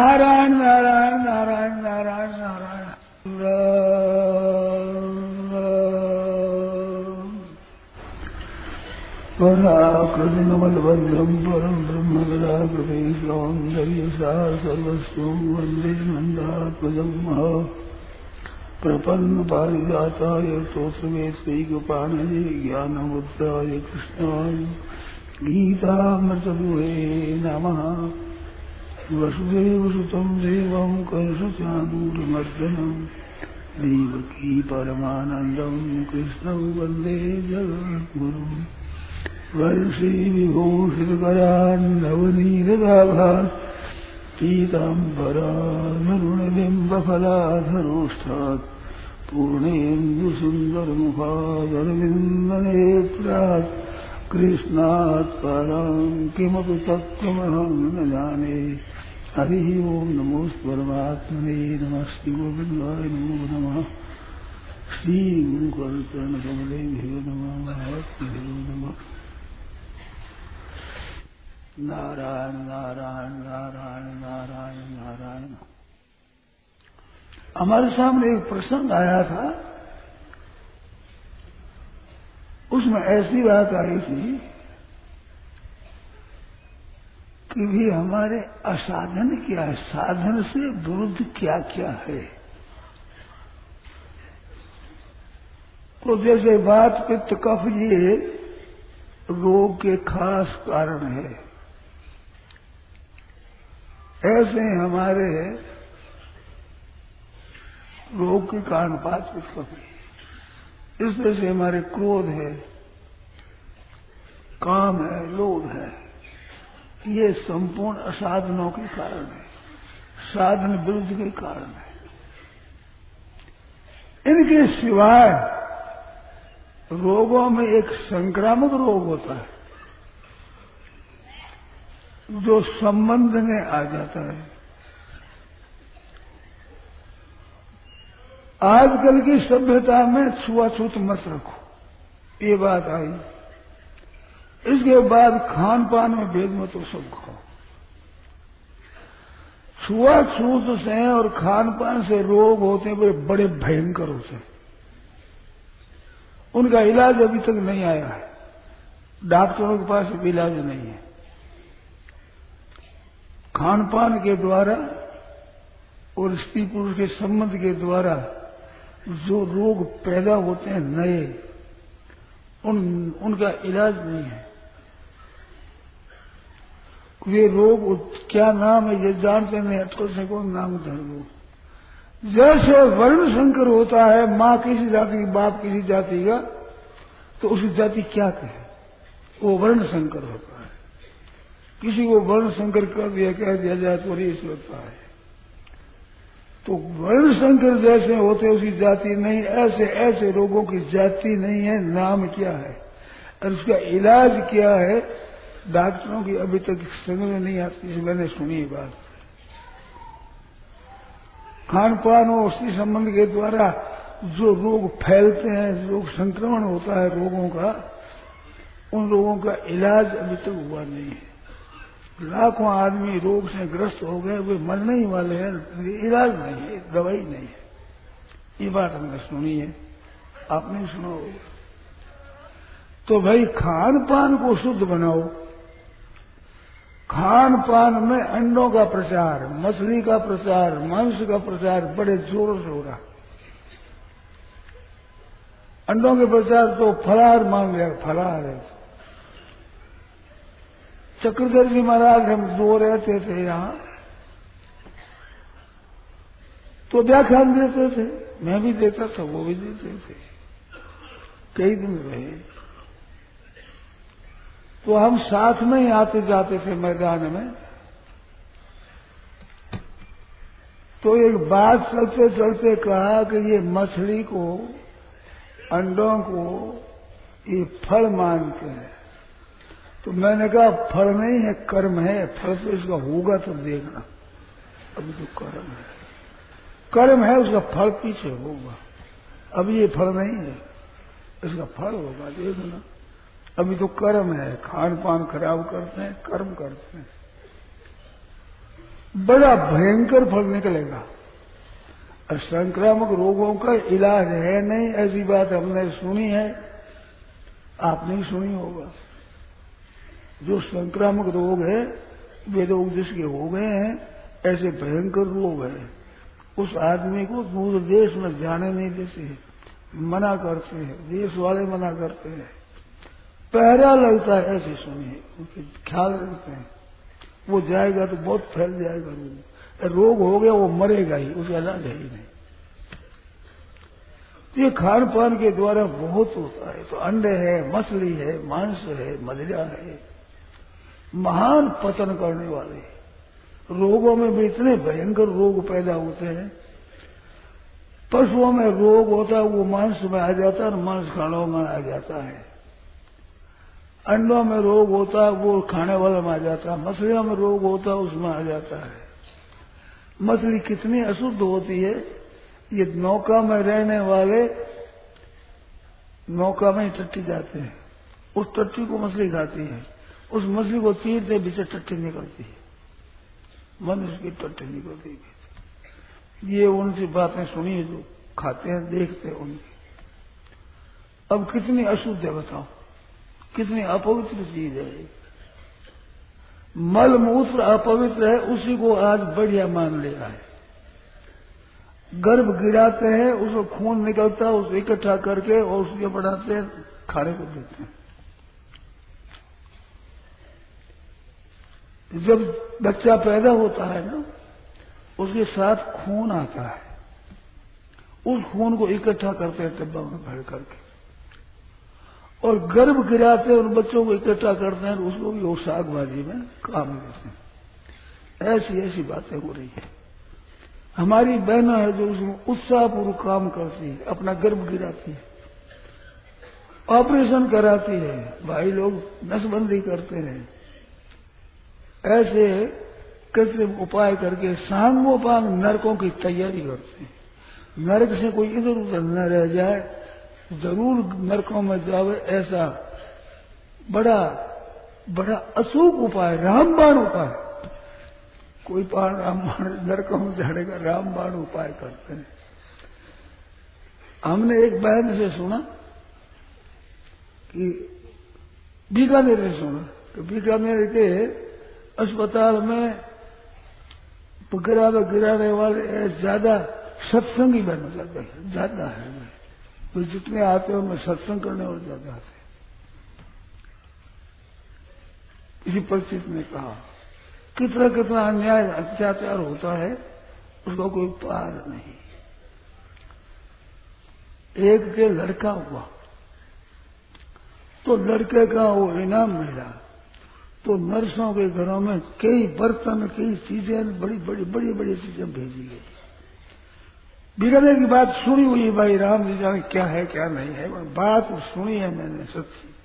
नारायण नारायण नारायण नारायण नारायण पराकृतिनमलभद्रं परं ब्रह्मगदाकृते सौन्दर्यसार सर्वस्वं वन्दे नन्दात्मजं प्रपन्नपारिजाताय स्तोत्रवेत्रैकपाणये ज्ञानमुद्राय कृष्णाय गीतामृतदुहे नमः। वसुदेवसुतं देवं कंसचाणूरमर्दनं देवकी परमानन्दं कृष्णं वन्दे जगद्गुरुम्। वर्षे विभूषितकरान्नवनीरदाभात् पीताम्बराधरुणबिम्बफलाधरोष्ठात् पूर्णेन्दुसुन्दरमुखादरविन्दनेत्रात् कृष्णात् परं किमपि तत्त्वमहं न जाने। हरिः ओं नमोऽस्तु परमात्मने नमः श्रीगोविन्दाय नमो नमः। श्रीगुरुकर्णकमलेभ्यो नमः महद्भ्यो नमः। नारायण नारायण नारायण नारायण नारायण। हमारे सामने एक प्रसंग आया था, उसमें ऐसी बात आई थी कि भी हमारे असाधन क्या है, साधन से विरुद्ध क्या क्या है। तो जैसे बात पित्त कफ ये रोग के खास कारण है, ऐसे हमारे रोग के कारण पात पित्त कफ। इस तरह से हमारे क्रोध है, काम है, लोभ है, ये संपूर्ण असाधनों के कारण है, साधन विरुद्ध के कारण है। इनके सिवाय रोगों में एक संक्रामक रोग होता है जो संबंध में आ जाता है। आजकल की सभ्यता में छुआछूत मत रखो, ये बात आई। इसके बाद खान पान में भेद मत हो, सब खाओ। छुआछूत से और खान पान से रोग होते हैं, वे बड़े भयंकर होते हैं। उनका इलाज अभी तक नहीं आया है, डॉक्टरों के पास भी इलाज नहीं है। खान पान के द्वारा और स्त्री पुरुष के संबंध के द्वारा जो रोग पैदा होते हैं नए, उनका इलाज नहीं है। वे रोग क्या नाम है ये जानते नहीं, अटकल से कौन नाम धर लो। जैसे वर्ण संकर होता है, माँ किसी जाति की, बाप किसी जाति का, तो उसकी जाति क्या कहे, वो वर्ण संकर होता है। किसी को वर्ण संकर कर दिया, कह दिया जाए तो रीस लगता है। तो वर्ण संकर जैसे होते उसकी जाति नहीं, ऐसे ऐसे रोगों की जाति नहीं है, नाम क्या है और उसका इलाज क्या है, डॉक्टरों की अभी तक समझ में नहीं आती। मैंने सुनी बात। खान पान और उसी संबंध के द्वारा जो रोग फैलते हैं, जो संक्रमण होता है रोगों का, उन रोगों का इलाज अभी तक हुआ नहीं है। लाखों आदमी रोग से ग्रस्त हो गए, वे मरने ही वाले हैं, इलाज नहीं है, दवाई नहीं है। ये बात हमने सुनी है, आपने सुना होगा। तो भाई खान पान को शुद्ध बनाओ। खान पान में अंडों का प्रचार, मछली का प्रचार, मांस का प्रचार बड़े जोरों से हो रहा। अंडों के प्रचार तो फलाहार मान लिया, फलाहार है। चक्रधर जी महाराज हम दो रहते थे यहाँ, तो व्याख्यान देते थे, मैं भी देता था, वो भी देते थे, कई दिन रहे। तो हम साथ में ही आते जाते थे मैदान में। तो एक बात चलते चलते कहा कि ये मछली को, अंडों को ये फल मानते हैं। तो मैंने कहा फल नहीं है, कर्म है। फल तो इसका होगा तब देखना, अभी तो कर्म है। कर्म है, उसका फल पीछे होगा। अभी ये फल नहीं है, इसका फल होगा, देखना। अभी तो कर्म है, खान पान खराब करते हैं, कर्म करते हैं। बड़ा भयंकर फल निकलेगा। और संक्रामक रोगों का इलाज है नहीं, ऐसी बात हमने सुनी है, आपने ही सुनी होगा। जो संक्रामक रोग है वे रोग जिसके हो गए हैं, ऐसे भयंकर रोग है, उस आदमी को दूर देश में जाने नहीं देते हैं, मना करते हैं, देश वाले मना करते हैं, पहरा लगता है, ऐसे सुनिए, उनके ख्याल रखते हैं। वो जाएगा तो बहुत फैल जाएगा रोग हो गया वो मरेगा ही, उसका इलाज है ही नहीं। ये खान पान के द्वारा बहुत होता है। तो अंडे है, मछली है, मांस है, मदिरा है, महान पतन करने वाले रोगों में भी इतने भयंकर रोग पैदा होते हैं। पशुओं में रोग होता है वो मांस में आ जाता है और मांस खानों में आ जाता है। अंडों में रोग होता है वो खाने वाले में आ जाता है। मछलियों में रोग होता है उसमें आ जाता है। मछली कितनी अशुद्ध होती है। ये नौका में रहने वाले नौका में ही टट्टी जाते हैं, उस टट्टी को मछली खाती है, उस मछली को तीरते बीच टट्टी निकलती है, मनुष्य की टट्टी निकलती है। ये उनकी बातें सुनी है जो खाते हैं देखते हैं उनकी। अब कितनी अशुद्ध है बताओ, कितनी अपवित्र चीज है। मल मूत्र अपवित्र है, उसी को आज बढ़िया मान लिया है। गर्भ गिराते हैं, उसको खून निकलता है, उसको इकट्ठा करके और उसके बनाते हैं, खाने को देते हैं। जब बच्चा पैदा होता है ना, उसके साथ खून आता है, उस खून को इकट्ठा करते हैं डब्बा में भर करके, और गर्भ गिराते हैं उन बच्चों को इकट्ठा करते हैं, उसको भी वो साग भाजी में काम देते हैं। ऐसी ऐसी बातें हो रही है। हमारी बहना है जो उसमें उत्साहपूर्वक काम करती है, अपना गर्भ गिराती है, ऑपरेशन कराती है, भाई लोग नसबंदी करते हैं, ऐसे कृत्रिम उपाय करके सांगोपांग नरकों की तैयारी करते हैं। नरक से कोई इधर उधर न रह जाए, जरूर नरकों में जावे, ऐसा बड़ा बड़ा अचूक उपाय, रामबाण उपाय। कोई पार रामबाण नरकों में जाने का रामबाण उपाय करते हैं। हमने एक बहन से सुना कि बीकानेर से सुना कि बीकानेर के अस्पताल में गिराने वाले ज्यादा सत्संगी बन जाते हैं, ज्यादा है वो, जितने आते हैं उनमें सत्संग करने वाले ज्यादा आते हैं। इसी परिस्थिति में कहा कितना कितना अन्याय अत्याचार होता है, उसका कोई पार नहीं। एक के लड़का हुआ तो लड़के का वो इनाम मिला, तो नर्सों के घरों में कई बर्तन, कई चीजें, बड़ी बड़ी बड़ी बड़ी चीजें भेजी गई। बिगड़ने की बात सुनी हुई भाई, राम जी जाने क्या है क्या नहीं है, बात सुनी है मैंने सच्ची।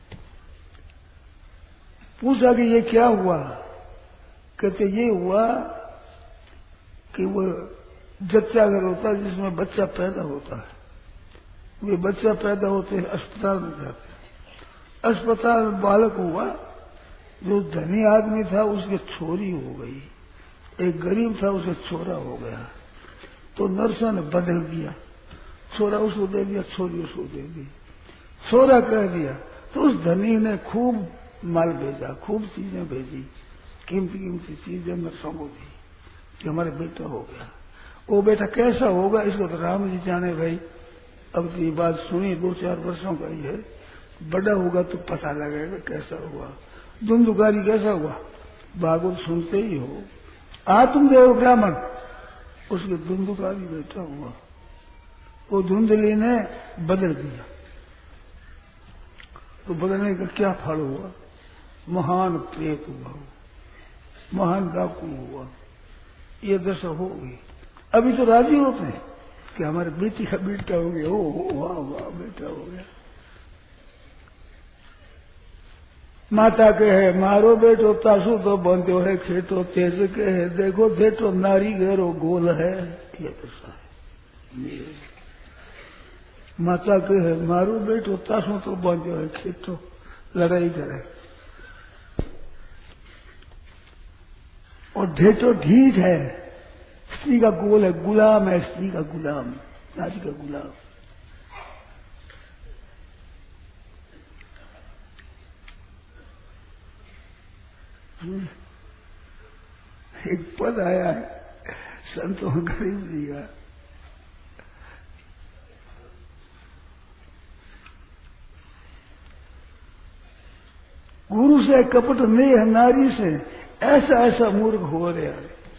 पूछा कि ये क्या हुआ, कहते ये हुआ कि वो जच्चा घर होता है जिसमें बच्चा पैदा होता है, वे बच्चा पैदा होते हैं अस्पताल में जाते हैं। अस्पताल में बालक हुआ, जो धनी आदमी था उसके छोरी हो गई, एक गरीब था उसका छोरा हो गया, तो नर्सों ने बदल दिया, छोरा उसको दे दिया, छोरी उसको दे दी, छोरा कह दिया। तो उस धनी ने खूब माल भेजा, खूब चीजें भेजी, कीमती कीमती चीजें नर्सों को दी कि हमारे बेटा हो गया। वो बेटा कैसा होगा इसको तो राम जी जाने भाई। अब तो ये बात सुनी 2-4 वर्षों का ही है, बड़ा होगा तो पता लगेगा कैसा हुआ। धुंधुकारी कैसा हुआ, भागवत सुनते ही हो। आत्मदेव ब्राह्मण, उसके धुंधुकारी बेटा हुआ, वो धुंधली ने बदल दिया। तो बदलने का क्या फल हुआ, महान प्रेत हुआ, महान डाकू हुआ, ये दशा होगी। अभी तो राजी होते हैं कि हमारे बेटी का बेटा हो गया, हो वाह वाह बेटा हो गया। माता के है मारो बेटो तासु तो बंदो है खेतो तेज के है, देखो बेटो नारी घेरो गोल है, ये दशा है। माता के है मारो बेटो तासु तो बंदो है खेतो, लड़ाई करे। और ढेटो ढीठ है, स्त्री का गोल है, गुलाम है, स्त्री का गुलाम, नारी का गुलाम। एक पद आया है संतों गरीब जी का, गुरु से कपट नेह नारी से, ऐसा ऐसा मूर्ख हो रे।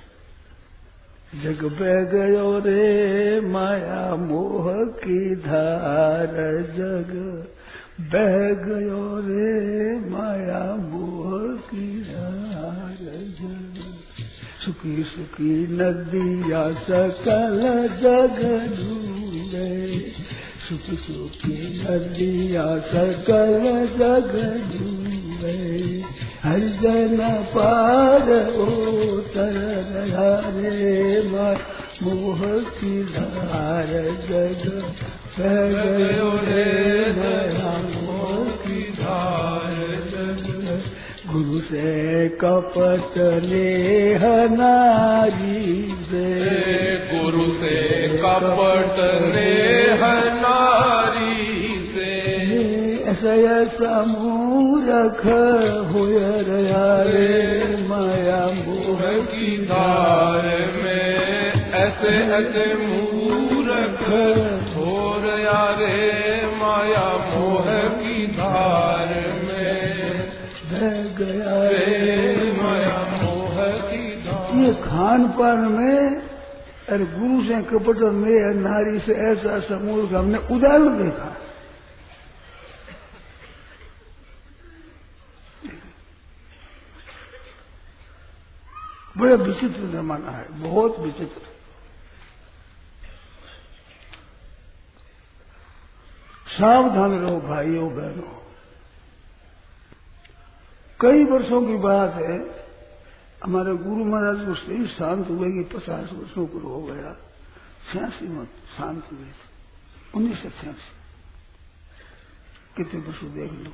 जग बह गयो रे माया मोह की धार, जग बह गयो रे माया मोह की धार, जग सुखी सुखी नदिया सकल जग डूबे, सुखी सुखी नदिया सकल जग डूबे, हर जन पार उतर रहा रे मोह की धार, जग बह गयो रे माया मोह की धार, जग गुरु से कपट नेह नारी से, गुरु से कपट नेह नारी से, ऐसा मूरख होय रहा रे माया मोह की धार में, ऐसे ऐसे मूरख हो रहा रे माया मोह की धार में, बह गया रे माया मोह की धार। ये खान पान में और गुरु से कपट में नारी से ऐसा समूह हमने उदाहरण देखा। बड़ा विचित्र जमाना है, बहुत विचित्र। सावधान रहो भाइयों बहनों। कई वर्षों की बात है, हमारे गुरु महाराज को सही शांत हुए कि 50 वर्षों पर हो गया, 86 में शांत हुए थे, 1986। कितने वर्षों देख लो,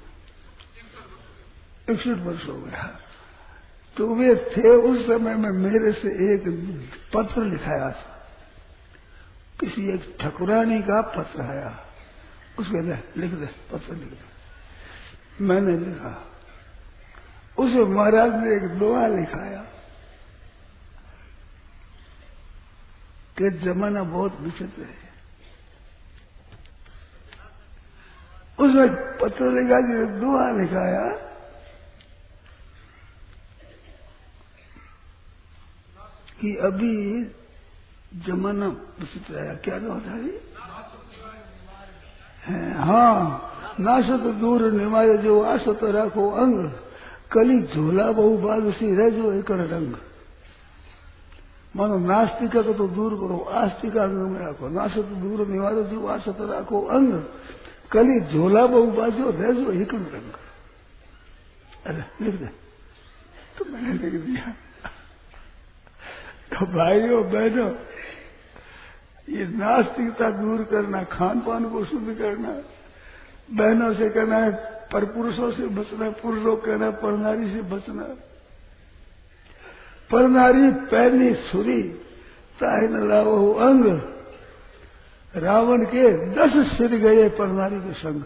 61 वर्ष हो गया। तो वे थे उस समय में मेरे से एक पत्र लिखाया था, किसी एक ठकुरानी का पत्र आया, उसके लिख दे, पत्र लिख दे। मैंने लिखा, उसे महाराज ने एक दुआ लिखाया कि जमाना बहुत विचित्र है। उसमें पत्र लिखा कि दुआ लिखाया कि अभी जमाना विचित्र आया। क्या होता है? हाँ, नासत दूर निमारे जो आसत राखो अंग, कली झोला बहु बाग सी रह जो एकड़ रंग। मानो नास्तिका को तो दूर करो, आस्तिका अंग में रखो। नासत दूर निवारो जो आसत राखो अंग, कली झोला बहु बाजो रह जो एकड़ रंग। अरे लिख दे। तो मैंने लिख दिया। तो भाइयों बहनों, ये नास्तिकता दूर करना, खान पान को शुद्ध करना, बहनों से कहना है पर पुरुषों से बचना, पुरुषों कहना पर नारी से बचना। पर नारी पैनी छुरी ताहे न लावो अंग, रावण के 10 सिर गए पर नारी के संग।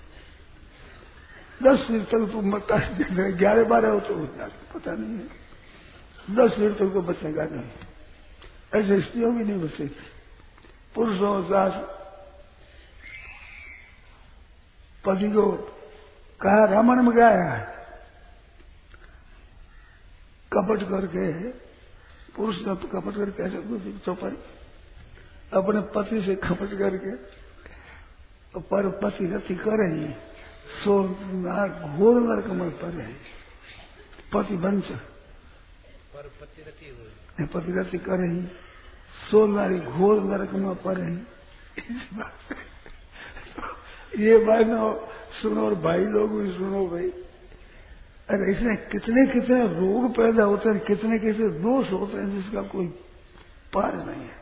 10 सिर तक तो मरता, 11-12 हो तो पता नहीं है, 10 सिर तक तो बचेगा नहीं। ऐसे स्त्रियों भी नहीं बचेगी। पुरुषों सास पति को कहा, रामायण में गाया है, कपट करके पुरुष ने तो कपट करके ऐसे दूसरी चौपाई अपने पति से कपट करके पर पति रति करे ही सो घोर नरक में पड़े। पति वंश पर पति रति करे ही सो नारी घोर नरक में पड़े ही। ये बहनों सुनो और भाई लोग भी सुनो भाई। अरे इसमें कितने कितने रोग पैदा होते हैं, कितने कितने दोष होते हैं जिसका कोई पार नहीं है।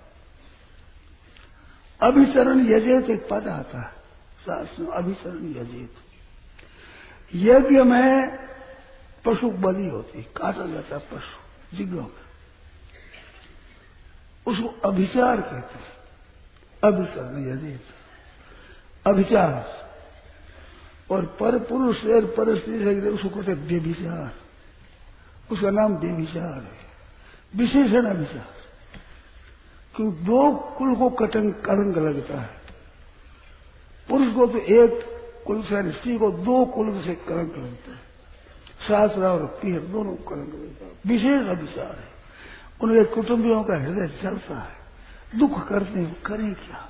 अभिचरण यजेत एक पद आता है शास्त्र में, अभिचरण यजेत। यज्ञ में पशु बलि होती, काटा जाता पशु जिग्गों में, उसको अभिचार कहते हैं। अभिचार नहीं अजीत, अभिचार। और पर पुरुष और पर स्त्री उसको कहते हैं व्यभिचार। उसका नाम व्यभिचार है, विशेषण अभिचार। क्योंकि दो कुल को कलंक लगता है। पुरुष को तो एक कुल से, स्त्री को दो कुल से कलंक लगता है। शास्त्र और पीर दोनों को कलंक लगता है। विशेष अभिचार है। उनके कुटुंबियों का हृदय जलता है, दुख करते हैं, करें क्या।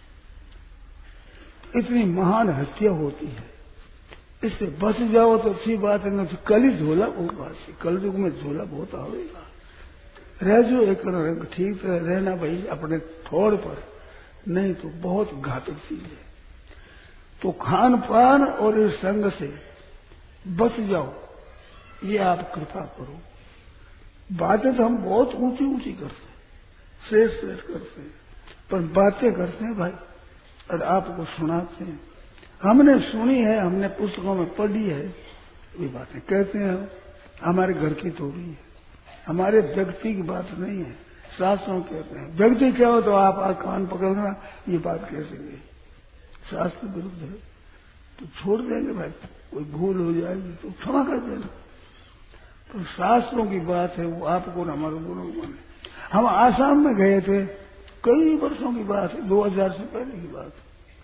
इतनी महान हत्या होती है, इससे बच जाओ तो अच्छी बात है। न तो कल ही झोला वो बात है, कल युग में झोला बहुत आवेगा। रह जो एक रंग ठीक रहना भाई अपने ठोड़ पर, नहीं तो बहुत घातक चीज है। तो खान पान और इस संग से बच जाओ, ये आप कृपा करो। बातें तो हम बहुत ऊंची ऊंची करते हैं, श्रेष्ठ श्रेष्ठ करते हैं, पर बातें करते हैं भाई और आपको सुनाते हैं। हमने सुनी है, हमने पुस्तकों में पढ़ी है, ये बातें कहते हैं। हमारे घर की थोड़ी है, हमारे व्यक्ति की बात नहीं है। शास्त्रों कहते हैं व्यक्ति क्या हो तो आप कान पकड़ना, ये बात कैसे गई, शास्त्र विरुद्ध है तो छोड़ देंगे भाई। कोई भूल हो जाएगी तो क्षमा कर देना, तो शास्त्रों की बात है, वो आपको न हमारे दोनों को माने। हम आसाम में गए थे, कई वर्षों की बात है, 2000 से पहले की बात है,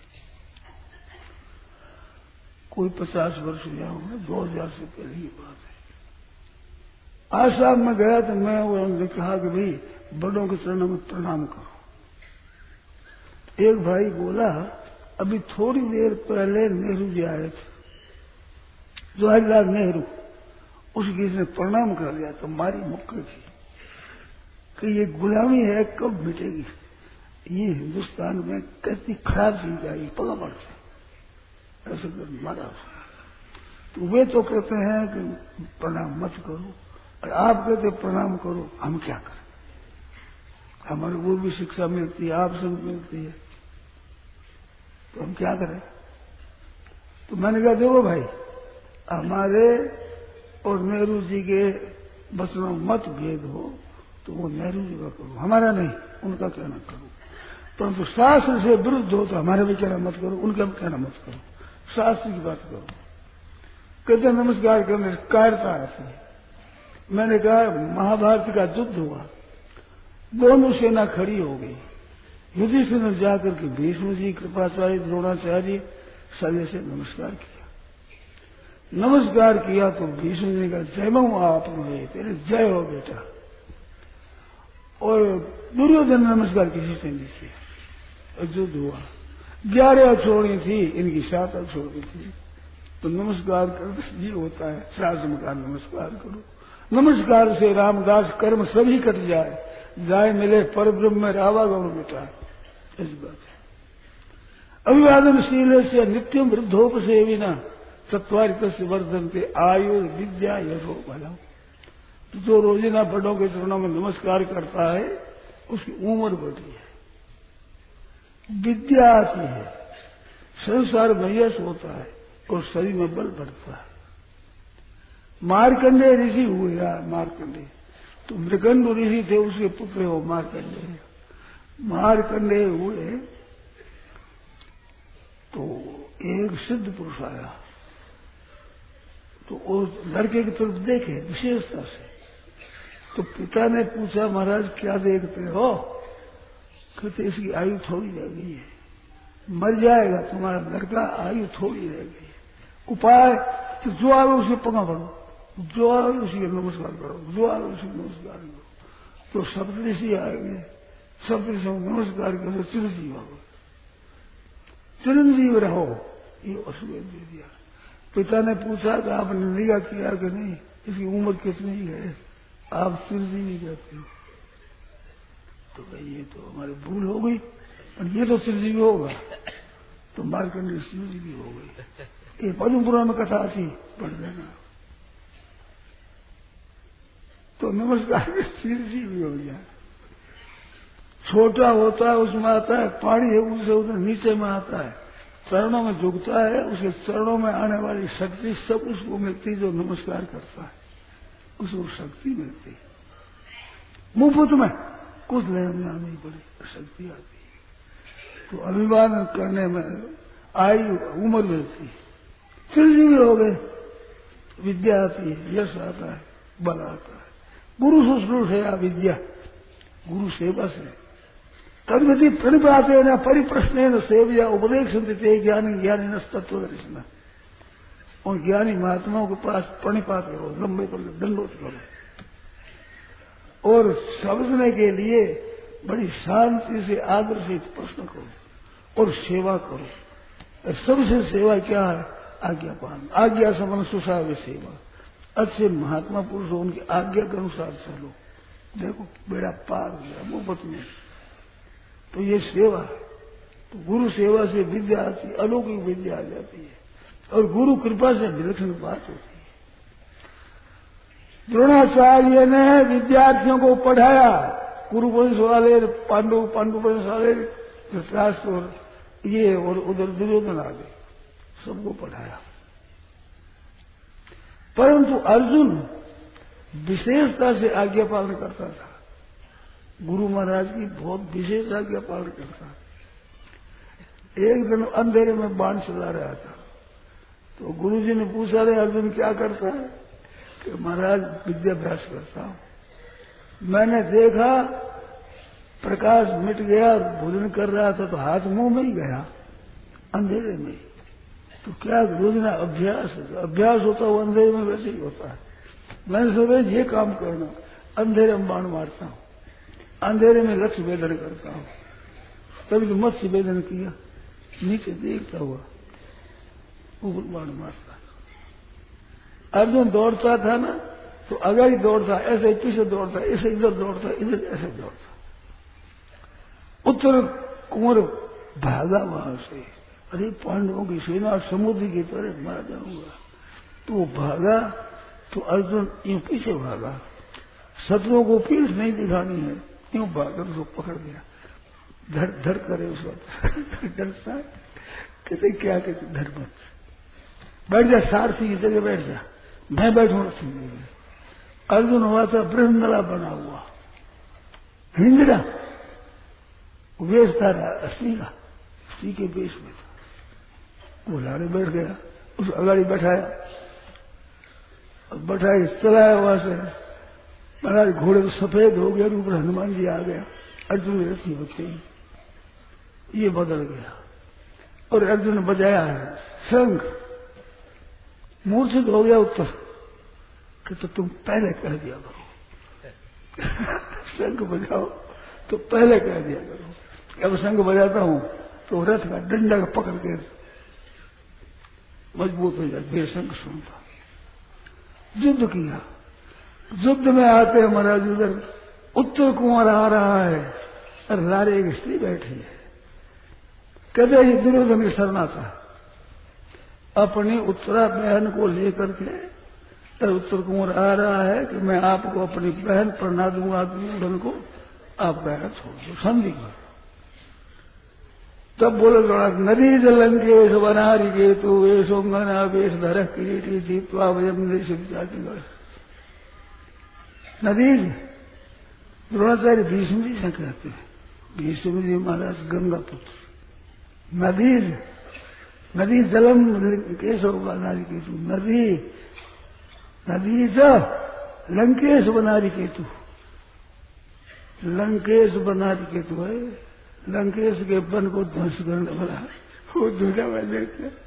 कोई 50 वर्ष गया होगा, 2000 से पहले की बात है। आसाम में गया तो मैं उन्होंने कहा कि भाई बड़ों के चरणों में प्रणाम करो। एक भाई बोला अभी थोड़ी देर पहले नेहरू जी आए थे, जवाहरलाल नेहरू, उसकी इसने प्रणाम कर लिया तो मारी मुक्की थी कि ये गुलामी है कब मिटेगी, ये हिंदुस्तान में कितनी खराब चीज आई, पगमड़ से ऐसे कर मारा। तो वे तो कहते हैं कि प्रणाम मत करो और आप कहते प्रणाम करो, हम क्या करें। हमारे को भी शिक्षा मिलती है, आपसे मिलती है, तो हम क्या करें। तो मैंने कहा देखो भाई, हमारे और नेहरू जी के वचनों मत भेद हो तो वो नेहरू जी का करो, हमारा नहीं, उनका कहना करो। परंतु शास्त्र से विरुद्ध हो तो हमारे भी कहना मत करो, उनका भी कहना मत करो, शास्त्र की बात करो। कहते नमस्कार करने से कायरता आती है। मैंने कहा महाभारत का युद्ध हुआ, दोनों सेना खड़ी हो गई। युधिष्ठिर ने जाकर के भीष्म जी, कृपाचार्य, द्रोणाचार्य सभी से नमस्कार किया। नमस्कार किया तो भीष्म ने कहा जय मऊ आप तेरे जय हो बेटा। और दुर्योधन ने नमस्कार किसी से नहीं किया। युद्ध हुआ, 11 छोड़ी थी, इनकी 7 छोड़ी थी। तो नमस्कार कर ये होता है, शासन का नमस्कार करो। नमस्कार से रामदास कर्म सभी कट जाए मिले पर ब्रह्म रावागौर मिटाए, ऐसी बात है। अभिवादनशील से नित्यम वृद्धोपसेविना चत्वारित वर्धन के आयु विद्या यशो बलम। जो रोजिना बड़ों के चरणों में नमस्कार करता है उसकी उम्र बढ़ती है, विद्या आती है, संसार में यश होता है और शरीर में बल बढ़ता है। मार्कंडेय ऋषि हुए यार, मार्कंडेय तो मृगंड ऋषि थे, उसके पुत्र हो मार्कंडेय। मार्कंडेय हुए तो एक सिद्ध पुरुष आया, तो उस लड़के की तरफ देखे विशेषता से। तो पिता ने पूछा महाराज क्या देखते हो। कहते इसकी आयु थोड़ी रह गई है, मर जाएगा तुम्हारा लड़का, आयु थोड़ी रह गई है। उपाय तो जो आवे उसे पगा पड़ो, जो आवे उसी का नमस्कार करो, जो आवे उसी का नमस्कार करो। तो सप्तऋषि आएंगे, सप्तऋषि नमस्कार करो, चिरंजीव हो, चिरंजीव रहो, ये आशीर्वाद दे दिया। पिता ने पूछा कि आपने निगाह किया कि नहीं, इसकी उम्र कितनी है, आप चिरंजीवी कहते हो। तो भाई ये तो हमारी भूल हो गई, और ये तो चिरंजीवी होगा। तो मार्कंडेय चिरंजीवी हो गई। ये पद्म पुराण में कथा थी, पढ़ देना। तो नमस्कार चिरंजीवी हो गया। छोटा होता है उसमें आता है पानी है, उससे उधर नीचे में आता है, चरणों में झुकता है, उसके चरणों में आने वाली शक्ति सब उसको मिलती जो नमस्कार करता है, उसको शक्ति मिलती है। मुफ्त में कुछ लेने में आनी बड़ी शक्ति आती है। तो अभिमान करने में आयु उम्र मिलती, चिरंजीवी हो गए, विद्या आती है, यश आता है, बल आता है। गुरु शुश्रूषया विद्या, गुरु सेवा से तद्विधि प्रणिपाते न परिप्रश्न सेव्या उपदेक्षन्ते ते ज्ञानी ज्ञानी न तत्वदर्शन। उन ज्ञानी महात्माओं के पास प्रणिपात करो, लंबे पर दंडोत करो और समझने के लिए बड़ी शांति से आदर से प्रश्न करो और सेवा करो। और सबसे सेवा क्या है? आज्ञा पालन, आज्ञा समन सुसाव्य सेवा। अच्छे महात्मा पुरुष हो, उनकी आज्ञा के अनुसार चलो। देखो बेड़ा पार हो गया मुफ्त में, तो ये सेवा है। तो गुरु सेवा से विद्या आती, अलौकिक विद्या आ जाती है और गुरु कृपा से विलक्षण बात होती है। द्रोणाचार्य ने विद्यार्थियों को पढ़ाया, कुरुवंश वाले, पांडुवंश वाले, धृतराष्ट्र और ये और उधर दुर्योधन आ गए, सबको पढ़ाया। परंतु अर्जुन विशेषता से आज्ञा पालन करता था। गुरु महाराज की बहुत विशेष आज्ञा पालन करता। एक दिन अंधेरे में बाण चला रहा था, तो गुरुजी ने पूछा, रे अर्जुन क्या करता है? कि महाराज विद्याभ्यास करता हूं। मैंने देखा प्रकाश मिट गया, भोजन कर रहा था तो हाथ मुंह में ही गया अंधेरे में। तो क्या रोजना अभ्यास होता है, अंधेरे में वैसे ही होता है। मैंने सोचा ये काम करना, अंधेरे में बाण मारता हूं, अंधेरे में लक्ष्य वेदन करता हूं। तभी तो मत्स्य वेदन किया, नीचे देखता हुआ ऊपर बाण मारता। अर्जुन दौड़ता था ना, तो अगर ही दौड़ता, ऐसे ही पीछे दौड़ता, ऐसे इधर दौड़ता, इधर ऐसे दौड़ता। उत्तर कुंवर भागा वहां से, अरे पांडवों की सेना समुद्र की तरह मार जाऊंगा। तो वो भागा, तो अर्जुन यूं पीछे भागा, शत्रुओं को पीठ नहीं दिखानी है, यूं भागकर उसको पकड़ गया। धड़ धड़ करे उस वक्त डरता है, कहते क्या कहते धड़ मत, बैठ जा, सारथी की जगह बैठ जा, मैं बैठूं रथी की जगह। अर्जुन हुआ था बृहन्नला बना हुआ, हिंदरा वेश था अस्सी का, अस्सी के वेश में था। वो लाड़े बैठ गया, उस अगाड़ी बैठाया, बैठाए चलाया वहां से। महाराज घोड़े तो सफेद हो गया, ऊपर हनुमान जी आ गया, अर्जुन की रस्सी बच गई, ये बदल गया। और अर्जुन ने बजाया है शंख, मूर्छित हो गया उत्तर कि तो तुम पहले कह दिया करो शंख बजाओ तो पहले कह दिया करो। अब शंख बजाता हूं तो रथ का डंडा का पकड़ के मजबूत हो जाए, फिर शंख सुनता। युद्ध किया, युद्ध में आते हैं महाराज, उधर उत्तर कुंवर आ रहा है और लारे एक स्त्री बैठी है। कहते ये दुर्योधन की शरणा था, अपनी उत्तरा बहन को लेकर के उत्तर कुंवर आ रहा है कि मैं आपको अपनी बहन पढ़ना दूंगा, दुर्योधन को आप गया छोड़ दो, संधि कर। तब बोले थोड़ा नदी जलंकेश वनारी केतु वेशोंगना वेश धर किरीटी जीतवा वयम जातिगढ़। नदी द्रोणाचार्य भीष्म जी से कहते हैं, भीष्म जी महाराज गंगा पुत्र। नदी जलम केशव बनारी केतु, नदी लंकेश बनारी केतु, लंकेश बनारी केतु है, लंकेश के वन को ध्वंस करने वाला वो दूसरा वाले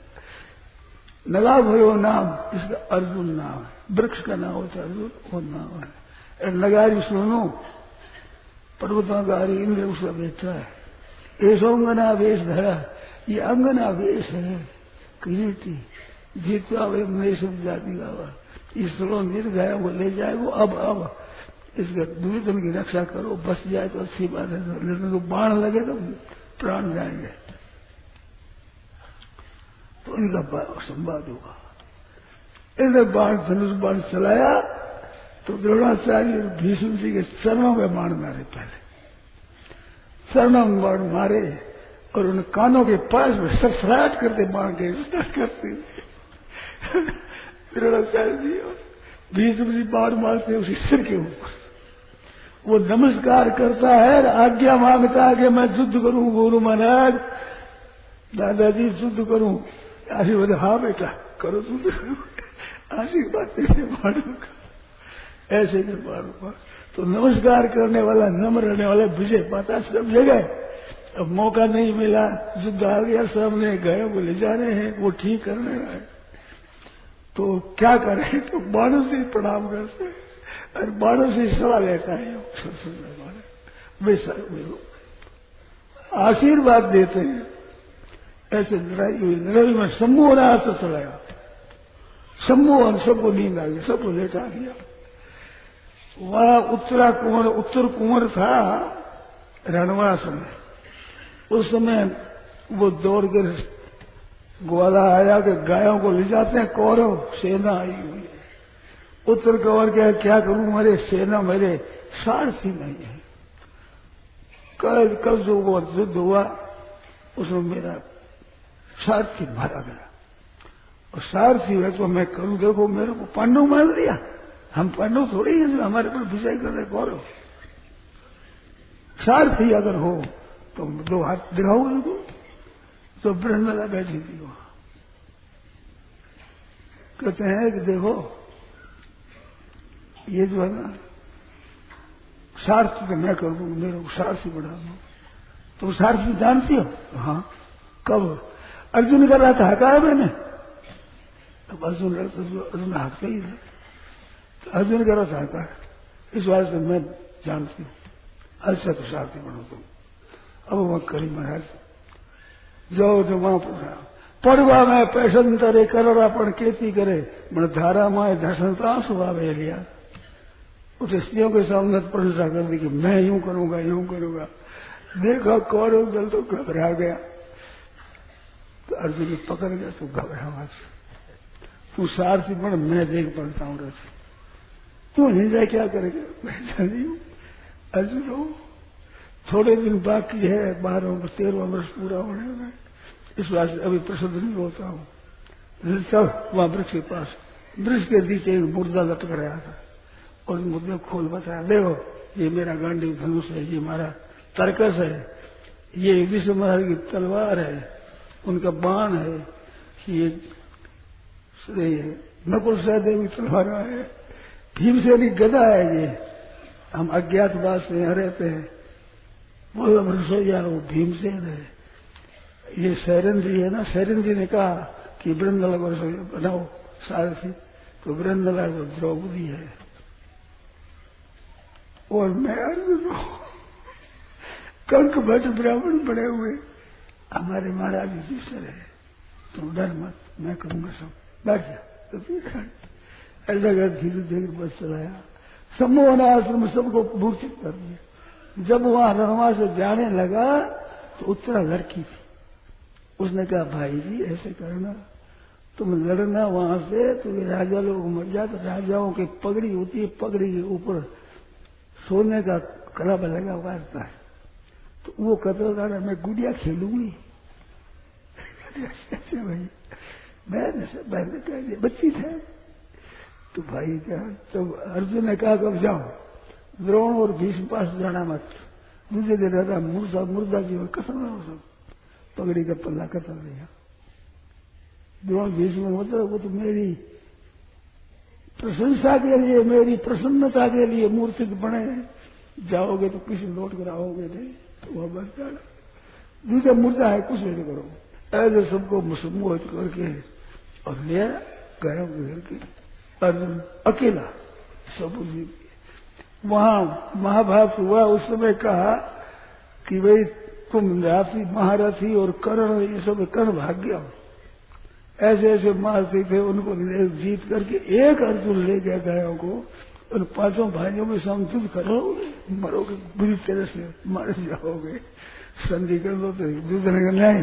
नगा भयो नाम, इसका अर्जुन नाम है, वृक्ष का नाम होता है अर्जुन, वो नाम है। नगारी सुनो, पर्वतों का हरी इंद्र उसका बेटा है। ऐसोंगना वेश धरा, ये अंगना वेश है, किरीटी जीतवा वे मैं सब जाति गावा। इस लोग गिर गया, वो ले जाए, वो अब इसके दुर्योधन की रक्षा करो, बच जाए तो अच्छी बात है, लेकिन तो बाण लगे तो प्राण जाएंगे। तो इनका संवाद हुआ, इधर बाण धनुष बाण चलाया तो द्रोणाचार्य भीष्म जी के चरणों में बाण मारे, पहले चरणों में बाण मारे और उन कानों के पास में सरसराहट करते बाण के करते द्रोणाचार्य जी और भीष्म जी बाण मारते उसी सिर के ऊपर, वो नमस्कार करता है, आज्ञा मांगता है कि मैं युद्ध करूं गुरु महाराज, दादाजी युद्ध करूं। आशीर्वाद, हाँ बेटा करो, युद्ध करो, आशीर्वाद देने वालों का ऐसे नहीं मारूंगा। तो नमस्कार करने वाला, नम्र रहने वाला विजय पाता सब जगह। अब मौका नहीं मिला, युद्ध आ गया सामने, गायों को ले जा रहे हैं, वो ठीक करने रहे, तो क्या करें, तो बाणों से प्रणाम करते हैं और बाणों से सलाह लेता है, वे आशीर्वाद देते हैं। ऐसे लड़ाई हुई, लड़ाई में समूह ने हाथ चलाया, समूह सबको नींद आ गई, सबको लेटा दिया। वहां उत्तर कुंवर था रणवास में। उस समय वो दौड़ कर ग्वाला आया कि गायों को ले जाते हैं, कौरव सेना आई हुई है। उत्तर कंवर क्या करूं, मेरे सेना मेरे सारथी नहीं है। कल जो वो युद्ध हुआ उसमें मेरा सारथी मारा गया, और सारथी है तो मैं करूं, देखो मेरे को पांडव मार दिया, हम पांडव थोड़ी हैं जो हमारे पर विजय कर रहे कौरव। सारथी अगर हो तो दो हाथ दिखाओ उनको। तो ब्रह्मला बैठी थी वहां, कहते हैं कि देखो ये जो है ना सारथी तो मैं कर दूंगा, मेरे को सारथी बढ़ा दो। तो सारथी जानती हो? हाँ। कब? अर्जुन कर रहा था, हकाया मैंने। अब अर्जुन हाकते ही थे, तो अर्जुन कर रहा था हकाया, इस बात से मैं जानती हूँ। अच्छा तो सारथी बनो तुम। अब वह करी महाराज जाओ तो वहां पड़वा में पैसन तरे करोड़ापण खेती करे, मन धारा माए धसनता सुभावे लिया। उस स्त्रियों के सामने प्रशंसा कर दी कि मैं यूं करूंगा, यूं करूंगा। देखा कौरव दल तो घबरा गया, तो अर्जुन पकड़ गया, तो घबरा मत, तू सारथी बन, मैं देख पड़ता हूं रथ, तू हिंसा क्या करेगा, मैं नहीं हूं। अर्जुन हो थोड़े दिन बाकी है, 12वां 13वां वर्ष पूरा होने में, इस बात से अभी प्रसिद्ध नहीं होता हूं। तब वहां वृक्ष के पास, वृक्ष के नीचे एक मुर्दा लटक रहा था, और मुर्दे खोल बताया, देखो ये मेरा गांडी धनुष है, ये हमारा तरकस है, ये विश्व महाराज की तलवार है, उनका बाण है, ये नकुल सहदेव की तलवार है, भीमसेनी गदा है, ये हम अज्ञातवास में यहाँ रहते हैं, वो रसोईया वो भीमसेन है। ये शैरंद्री है ना, शैरंद्री ने कहा कि वृंदला को रसोईया बनाओ सारथी, तो वृंदला को द्रौपदी है, और मैं अर्जुन हूं, कंक भट्ट ब्राह्मण बने हुए हमारे महाराज युधिष्ठिर है, तुम डर मत, मैं करूंगा सब, बैठ जा। तो ऐसा धीरे धीरे बस चलाया, समूह आश्रम सबको मूर्छित कर दिया। जब वहां रणवा से जाने लगा तो उत्तरा लड़की थी, उसने कहा भाई जी ऐसे करना, तुम लड़ना वहां से तो ये राजा लोग मर जाते, राजाओं की पगड़ी होती है, पगड़ी के ऊपर सोने का कलब लगा हुआ रहता है, तो वो कहता था मैं गुड़िया खेलूंगी। ऐसे भाई मैंने कह दिया, बच्ची थे तो भाई क्या, तो अर्जुन ने कहा कब जाओ, द्रोण और भीष्म पास जाना मत, दूसरे दिन रहता मुर्दा जी और कसम रहो सब, पगड़ी का पल्ला कसम दिया। द्रोण भीष्म मतलब वो तो मेरी प्रशंसा के लिए, मेरी प्रसन्नता के लिए मूर्ति बने, जाओगे तो किसी लौट कर आओगे नहीं, तो वह बच जाना, दूसरा मुर्दा है कुछ नहीं करो। ऐसे सबको सम्मोहित करके और ले गया घर के, अर्जुन अकेला सब वहां महाभारत हुआ। उस समय कहा कि भाई तुम राशि महारथी और कर्ण, ये सब कर्ण भाग गया, ऐसे ऐसे महारथी थे, उनको ले जीत करके एक अर्जुन ले गया गायों को, उन पांचों भाइयों में समझुत करोगे, मरोगे बुरी तरह से, मार जाओगे, संधि कर दो तो दूसरे का नहीं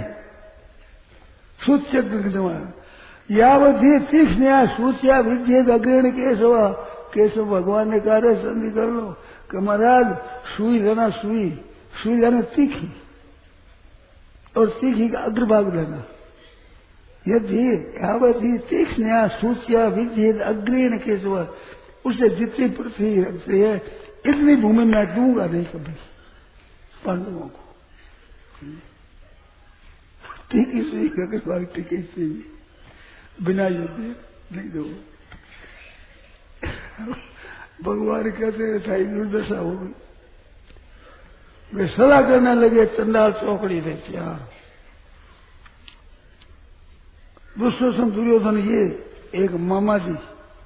सूच्य यावधि तीक्ष्ण सूच्या विद्येद अग्रहण केशव भगवान ने कहा रे संधि कर लो कि महाराज सुई लेना, सुई लेना तीखी, और तीखी का अग्रभाग लेना। यदि यावधि तीक्ष्ण सूच्या विद्येद अग्रहण केशव, उससे जितनी पृथ्वी है इतनी भूमि मैं दूंगा नहीं कभी पांडवों को। टीकी से अगर टीके से बिना युद्ध नहीं दो। भगवान कहते हैं था दुर्दशा हो गई। वे सलाह करने लगे, चंडाल चौकड़ी थे चार, दुष्योधन दुर्योधन ये एक मामा जी,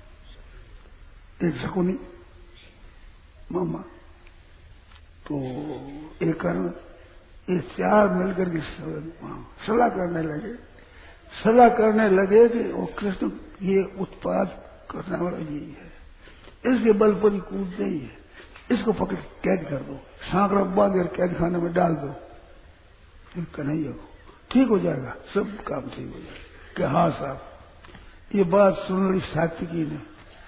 एक शकुनी मामा, तो एक कर्ण, ये चार मिलकर के सलाह करने लगे कि वो कृष्ण ये उत्पाद करने वाला यही है, इसके बल पर ही कूदते ही है, इसको पकड़ कैद कर दो, सांकड़ा बांध कर कैद खाने में डाल दो, कन्हैया को ठीक हो जाएगा, सब काम ठीक हो जाएगा। कि हाँ साहब, ये बात सुन ली सात्विकी ने,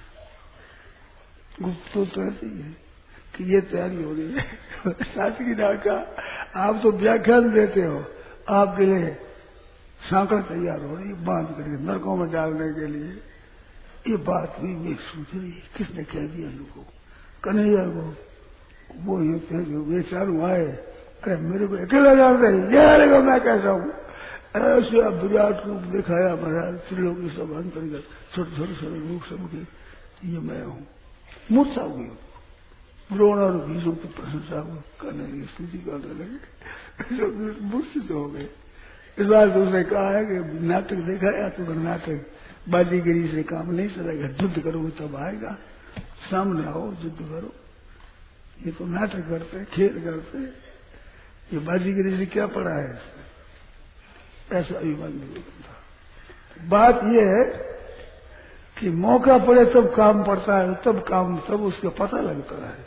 गुप्त तो ऐसी है कि ये तैयारी हो रही है। सात्विकी ने कहा आप तो व्याख्यान देते हो, आपके लिए सांकड़ तैयार हो रही, बांध करके नरकों में डालने के लिए। ये बात हुई, मैं सोच रही किसने कह दिया लोगों को, कन्हैया को। वो ये वे चारों आए, अरे मेरे को अकेला डाल रहे, ये मैं कैसा हूँ, ऐसे विराट रूप दिखाया महाराज, त्रिलोक सब अंतर्गत छोटे छोटे रूप सबके, ये मैं हूँ। मूर्छा हो गई, द्रोण और भीष्म की प्रशंसा हो करने की स्तुति करने लगे, मूर्छित हो गए। इस बार तो उसने कहा है कि नाटक दिखाया तो नाटक बाजीगिरी से काम नहीं चलेगा, युद्ध करोगे तब आएगा, सामने आओ युद्ध करो। ये तो नाटक करते, खेल करते, ये बाजीगिरी से क्या पड़ा है, ऐसा अभिमान नहीं था। बात यह है कि मौका पड़े तब काम पड़ता है, तब उसका पता लगता है।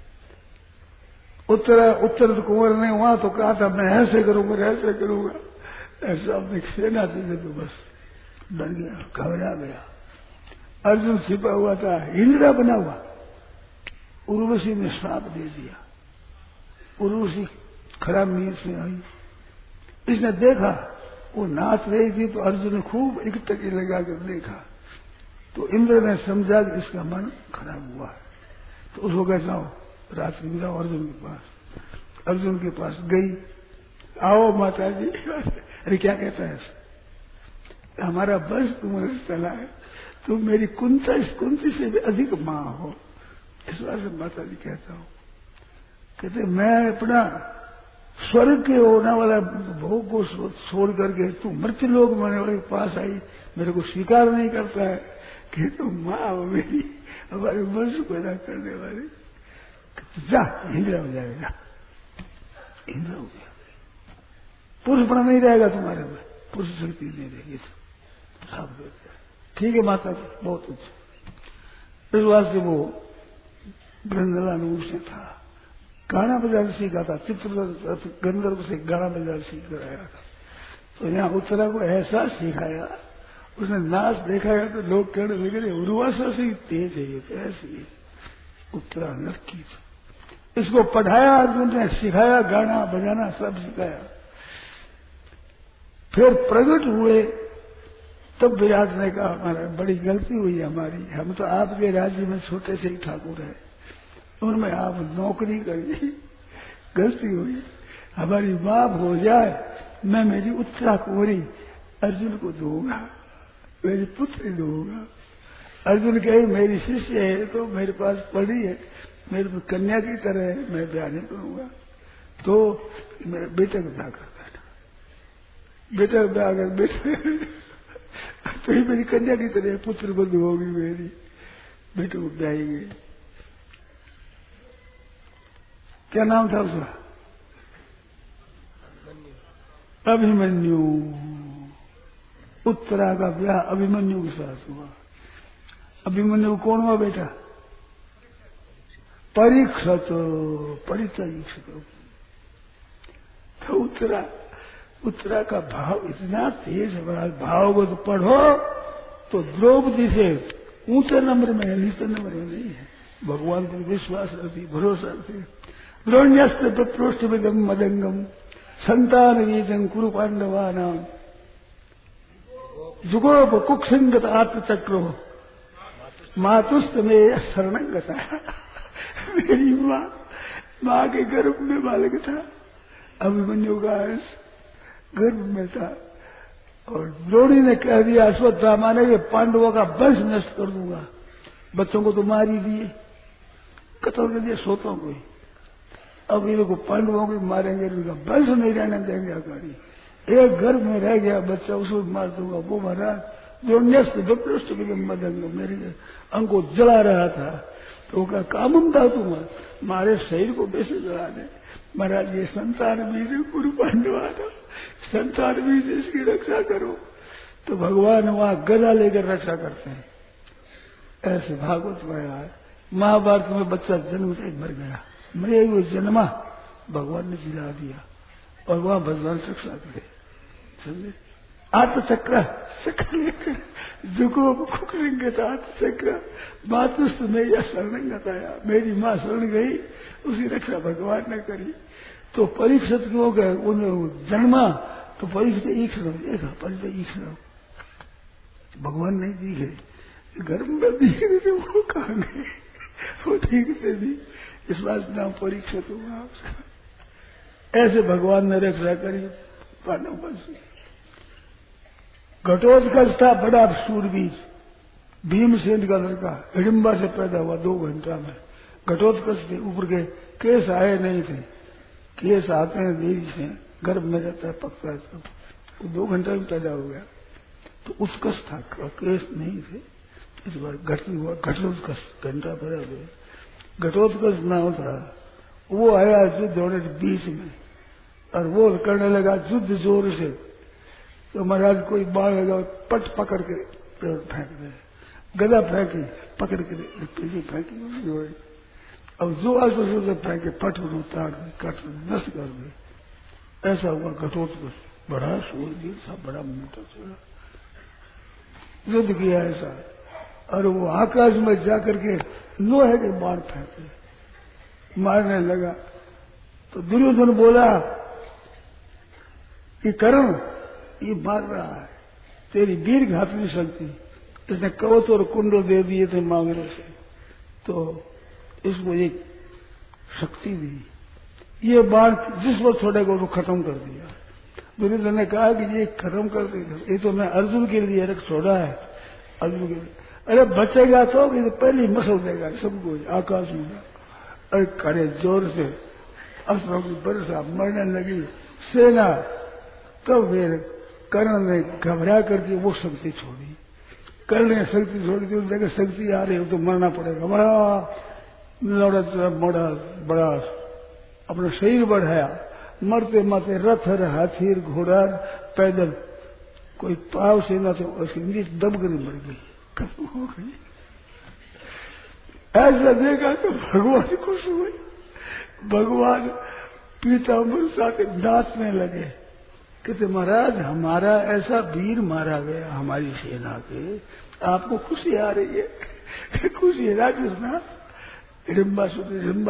उत्तर कुंवर ने वहां तो कहा था मैं ऐसे करूंगा ऐसे करूंगा, ऐसा अपनी सेना थी तो बस डर गया, घबरा गया। अर्जुन छिपा हुआ था, इंद्रा बना हुआ, उर्वशी ने श्राप दे दिया। उर्वशी खराब नींद से आई, इसने देखा वो नाच रही थी तो अर्जुन ने खूब एक टकी लगा कर देखा, तो इंद्र ने समझा कि इसका मन खराब हुआ है, तो उसको कह जाओ रात्रि में जाओ अर्जुन के पास। अर्जुन के पास गई, आओ माता जी। अरे क्या कहता है, हमारा बस तुम्हारे चला है, तुम मेरी कुंती से भी अधिक मां हो। इस बात से माता जी कहता हूं, कहते मैं अपना स्वर्ग के होने वाला भोग को छोड़ करके तू मृत्यु लोक में होने वाले के पास आई, मेरे को स्वीकार नहीं करता है कि तुम मां हो मेरी, हमारे वंश पैदा करने वाले। जा इंद्र हो जाएगा, इंद्र हो गया, पुरुष बना नहीं रहेगा तुम्हारे में, पुरुष शक्ति नहीं रहेगी। ठीक है माता जी, बहुत अच्छा। इस वास्ते वो वृंदलानुष से था, गाना बजाना सीखा था, चित्र गंधर्व से गाना बजाना सीख कर आया था। तो यहाँ उत्तरा को ऐसा सिखाया, उसने नाच दिखाया तो लोग कहने लगे उर्वासा से तेज है, ये तो ऐसी है उत्तरा लड़की थी। इसको पढ़ाया अर्जुन ने, सिखाया, गाना बजाना सब सिखाया। फिर प्रकट हुए तब विराट ने कहा हमारा बड़ी गलती हुई हमारी, हम तो आपके राज्य में छोटे से ही ठाकुर है, उनमें आप नौकरी करिए, गलती हुई, हमारी माफ हो जाए, मैं मेरी उत्तरा कुंवरी अर्जुन को दूंगा, मेरी पुत्री दूंगा। अर्जुन कहे मेरी शिष्य है तो मेरे पास पढ़ी है, मेरे तो कन्या की तरह है, मैं ब्याह नहीं करूंगा, तो मेरे बेटे को ब्याह कर देना, बेटे को ब्याह कर बेटे तो ही मेरी कन्या की तरह पुत्र बंधु होगी मेरी, बेटे को ब्याहेंगे। क्या नाम था उसका? अभिमन्यु। उत्तरा का ब्याह अभिमन्यु के साथ हुआ। अभिमन्यु कौन हुआ बेटा? परीक्षित, परिचय। तो उत्तरा का भाव इतना तेज है, बड़ा भाव को तो पढ़ो तो द्रौपदी से ऊंचे नंबर में है, नीचे नंबर में नहीं है। भगवान पर विश्वास रखती, भरोसा रखती। द्रोण्यस्त्र प्रपृष्ठ विदम मदंगम संतान बीजं कुरु पांडवानां जुगोप कुक्षिंगत आत्मचक्रो मातुस्त में शरणंगता। मेरी माँ के गर्भ में बालक था, अभिमन्यु का अंश गर्भ में था, और द्रोणी ने कह दिया अश्वत्थामा ने कि पांडवों का वंश नष्ट कर दूंगा। बच्चों को तो मार ही दिए, कत्ल कर दिया सोतों को। अब ये लोग पांडवों को मारेंगे, उनका वंश नहीं रहने देंगे। अगाड़ी एक गर्भ में रह गया बच्चा, उसको मार दूंगा। वो महाराज जो न्यस्त विपृष्ट के मदंग मेरे अंग को जला रहा था, तो का काम था तुम्हारे शरीर को वैसे जला दे। महाराज ये संतान बीज गुरु पांडवा, संतान बीज इसकी रक्षा करो। तो भगवान वहां गदा लेकर रक्षा करते हैं। ऐसे भागवत में आया। महाभारत में बच्चा जन्म से मर गया, मरे हुए जन्मा भगवान ने जिला दिया, और वहां भगवान रक्षा करे। समझे? आत्मचक्र चक्र लेकर जुगो आत्मचक्र मातुस्त में यह शरण गताया। मेरी माँ शरण गई, उसकी रक्षा भगवान ने करी। तो परीक्षित क्यों गए? उन्हें जन्मा तो परीक्षित ईक्षण देखा, परीक्षित ईक्षण भगवान नहीं दिखे, गर्भ में दिख रहे थे, वो कहाँ गए? वो दिखते नहीं। इस बात नाम परीक्षित हुआ उसका। ऐसे भगवान ने रक्षा करी पांडव वंश। घटोत्कच था बड़ा शूरवीर, भीमसेन का लड़का, हिडिंबा से पैदा हुआ 2 घंटा में। घटोत्कच थे, ऊपर के केस आए नहीं थे, केस आते हैं देवी से, गर्भ में रहता है, पकता है सब। वो 2 घंटा में पैदा हो गया। तो उत्कच था, केस नहीं थे। इस बार घटोत्कच घंटा पैदा हुआ। घटोत्कच नाम था। वो आया युद्ध होने के बीच में, और वो करने लगा युद्ध जोर से। तो महाराज कोई बाढ़ लगा, पट पकड़ के पेड़ फेंक दे, गदा फेंकी पकड़ के फेंकी, अब जो आसो से फेंके पट उतार दे, कट नष्ट कर दे। ऐसा हुआ। घटोत्कच बड़ा शूरवीर था, बड़ा मोटा चोरा, युद्ध किया ऐसा। और वो आकाश में जाकर के लोहे के बाण फेंके, मारने लगा। तो दुर्योधन बोला कि कर्ण ये मार रहा है, तेरी वीर घातनी शक्ति। इसने कवच और कुंडल दे दिए थे मांगने से, तो इसको एक शक्ति दी। ये बाण जिस वक्त छोड़ेगा उसको खत्म कर दिया। दुर्योधन ने कहा कि ये खत्म कर देगा, ये तो मैं अर्जुन के लिए रख छोड़ा है, अर्जुन के लिए। अरे बचेगा तो ये पहले ही मसल देगा सबको आकाश में। अरे खड़े जोर से अस्त्रों की बरसा मरने लगी सेना। तब फिर कर्ण ने घबरा करके वो शक्ति छोड़ी। कर्ण ने शक्ति छोड़ी थी, उस जगह शक्ति आ रही हो तो मरना पड़ेगा। बड़ा अपना शरीर बढ़ाया, मरते मरते रथ हाथी घोड़ा पैदल कोई पाव से न तो उसकी नीचे दब कर मर गई, खत्म हो गई। ऐसा देखा तो भगवान खुश हुए। भगवान पीताम्बर साथ नाचने लगे, कहते महाराज हमारा ऐसा वीर मारा गया हमारी सेना के, आपको खुशी आ रही है? खुशी है राजस्थान हिडिंबासुर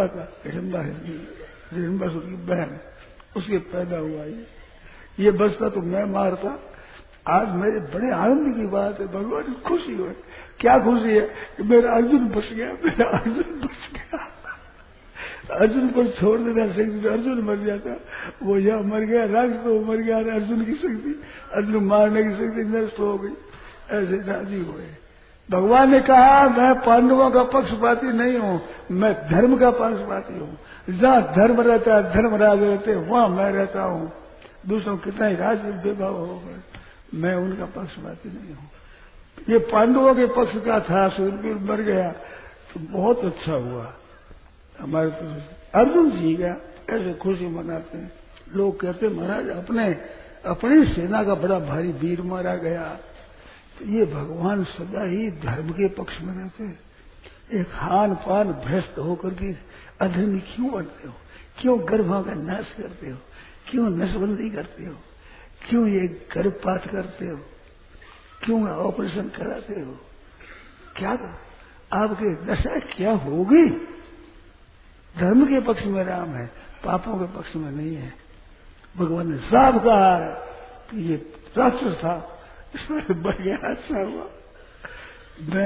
की बहन, उसके पैदा हुआ ये बचता तो मैं मारता। आज मेरे बड़े आनंद की बात है, भगवान खुशी हुए। क्या खुशी है कि मेरा अर्जुन बच गया, मेरा अर्जुन बच गया। अर्जुन पर छोड़ देना शक्ति, अर्जुन मर जाता, वो यहाँ मर गया, राज तो मर गया, अर्जुन की शक्ति, अर्जुन मारने की शक्ति नष्ट हो गई। ऐसे राजी हुए। भगवान ने कहा मैं पांडवों का पक्षपाती नहीं हूँ, मैं धर्म का पक्षपाती हूँ। जहाँ धर्म रहता है, धर्मराज रहते हैं, वहां मैं रहता हूँ। दूसरों कितना ही राज विभाव हो गए, मैं उनका पक्षपाती नहीं हूँ। ये पांडवों के पक्ष का था, सूर्यवीर मर गया तो बहुत अच्छा हुआ। हमारे तो अर्जुन जी गया, ऐसे खुशी मनाते हैं लोग। कहते महाराज अपनी सेना का बड़ा भारी वीर मारा गया। तो ये भगवान सदा ही धर्म के पक्ष में रहते हैं। एक खान पान भ्रष्ट होकर के अधर्मी क्यों बनते हो? क्यों गर्भों का नाश करते हो? क्यों नसबंदी करते हो? क्यों ये गर्भपात करते हो? क्यों ऑपरेशन कराते हो? क्या आपके दशा क्या होगी? धर्म के पक्ष में राम है, पापों के पक्ष में नहीं है। भगवान ने साफ कहा है कि ये राक्षस था, इसमें बढ़ गया, अच्छा हुआ। मैं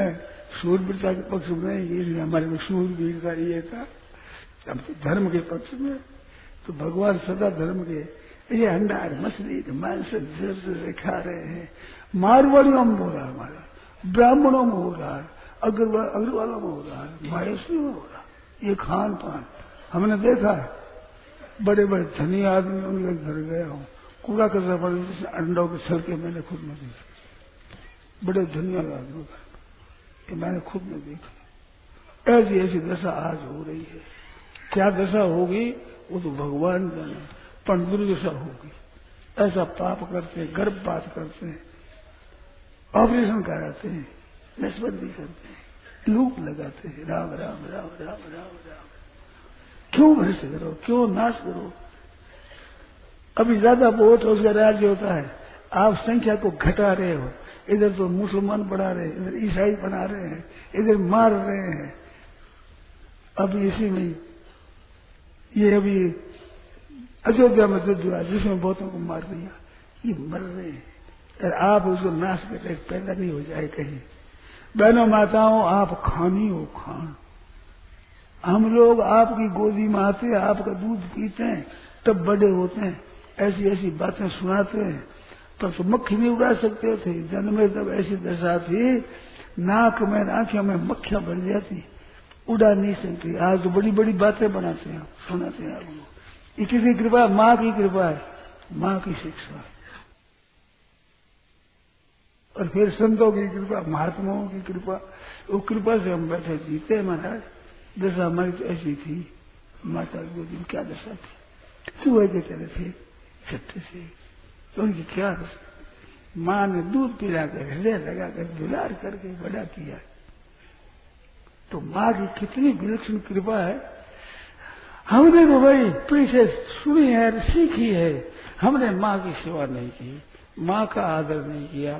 शूरवीरता के पक्ष में नहीं, हमारे में शूरवीर का ये था, हम तो धर्म के पक्ष में। तो भगवान सदा धर्म के, ये अंडा मछली मांस जोर से खा रहे हैं। मारवाड़ियों में हो रहा है, हमारा ब्राह्मणों में हो रहा है, अग्रवालों में हो रहा है, माहेश्वरी में हो रहा है। ये खान पान हमने देखा है। बड़े बड़े धनी आदमी उनके घर गया हूँ, कूड़ा कचरा पड़े जैसे अंडों के छलके मैंने खुद में देखा। बड़े धनी आदमी ये मैंने खुद में देखा। ऐसी ऐसी दशा आज हो रही है। क्या दशा होगी वो तो भगवान जाने, पर दुर्दशा होगी। ऐसा पाप करते हैं, गर्भपात करते हैं, ऑपरेशन कराते हैं, नसबंदी करते हैं, लूप लगाते हैं, राम राम राम राम राम राम। क्यों भ्रष्ट करो, क्यों नाश करो? अभी ज्यादा वोट उसका राज्य होता है, आप संख्या को घटा रहे हो। इधर तो मुसलमान बढ़ा रहे हैं, इधर ईसाई बना रहे हैं, इधर मार रहे हैं। अभी इसी में ये अभी अयोध्या में युद्ध हुआ जिसमें बहुतों को मार दिया, ये मर रहे हैं। और आप उसको नाश करके पैदा नहीं हो जाए कहीं। बहनों माताओं, आप खानी हो खान। हम लोग आपकी गोदी में आते हैं, आपका दूध पीते हैं, तब बड़े होते हैं, ऐसी ऐसी बातें सुनाते हैं। पर तो मक्खी नहीं उड़ा सकते थे, जन्मे तब ऐसी दशा थी, नाक में आंखें में मक्खियां बन जाती, उड़ा नहीं सकती। आज तो बड़ी बड़ी बातें बनाते हैं, सुनाते हैं आप लोग। ये किसी कृपा, माँ की कृपा है, माँ की शिक्षा। और फिर संतों की कृपा, महात्माओं की कृपा, वो कृपा से हम बैठे जीते। महाराज दशा हमारी तो ऐसी थी, माता की गोदी में क्या दशा थी, चूहे के तरह थे छठे से। तो उनकी क्या दशा, माँ ने दूध पिलाकर हृदय लगाकर दुलार करके बड़ा किया। तो माँ की कितनी विलक्षण कृपा है। हमने तो भाई पीछे सुनी है, सीखी है, हमने माँ की सेवा नहीं की, माँ का आदर नहीं किया,